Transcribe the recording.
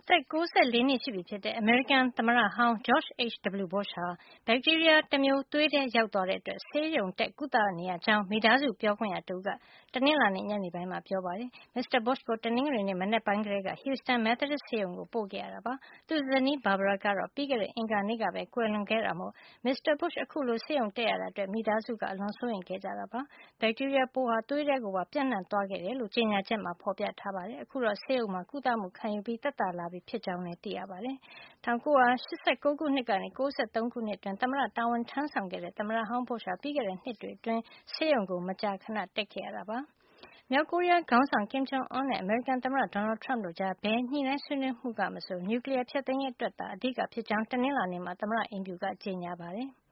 သက် 94 နှစ်ရှိပြီဖြစ်တဲ့ အမေရိကန်သမ္မတဟောင်း George H.W. Bush ဟာ ဘက်တီးရီးယားတမျိုး သွေးထဲရောက်သွားတဲ့အတွက် ဆေးရုံတက်ကုသနေရကြောင်း မိသားစုပြောခွင့်ရတဦးက တနင်္လာနေ့ ညနေပိုင်းမှာ ပြောပါတယ်။ မစ္စတာ Bush ကို တနင်္ဂနွေနေ့ မနက်ပိုင်းကတည်းက Houston Methodist ဆေးရုံကို ပို့ခဲ့ရတာပါ။ သူ့ဇနီး Barbara ကတော့ ပြီးခဲ့တဲ့ အင်္ဂါနေ့ကပဲ ကွယ်လွန်ခဲ့တာမို့ မစ္စတာ Bush အခုလို ဆေးရုံတက်ရတာအတွက် မိသားစုက အလွန်စိုးရိမ်ခဲ့ကြတာပါ။ ဘက်တီးရီးယားပိုးဟာ သွေးထဲကိုပါ ပြန့်နှံ့သွားခဲ့တယ်လို့ ကြေညာချက်မှာ ဖေါ်ပြထားပါတယ်။ အခုတော့ ဆေးရုံမှာ ကုသမှုခံယူပြီး သက်သာလာပြီဖြစ်ကြောင်းလည်း သိရပါတယ်။ ၁၉၈၉ ခုနှစ်ကနေ ၉၃ ခုနှစ်အတွင်း သမ္မတတာဝန်ထမ်းဆောင်ခဲ့တဲ့ သမ္မတဟောင်း Bush ဟာ ပြီးခဲ့တဲ့နှစ်တွေအတွင်း ဆေးရုံကို မကြာခဏတက်ခဲ့ရတာပါ။ မြောက်ကိုရီးယားခေါင်းဆောင် Kim Jong Un နဲ့ အမေရိကန်သမ္မတ Donald Trump တို့ကြား ဘယ်ညှိနှိုင်းဆွေးနွေးမှုကမဆို နျူကလီယားဖျက်သိမ်းရေးအတွက်သာ အဓိကဖြစ်ကြောင်း တနင်္လာနေ့မှာ သမ္မတအိမ်ဖြူက ကြေညာပါတယ်။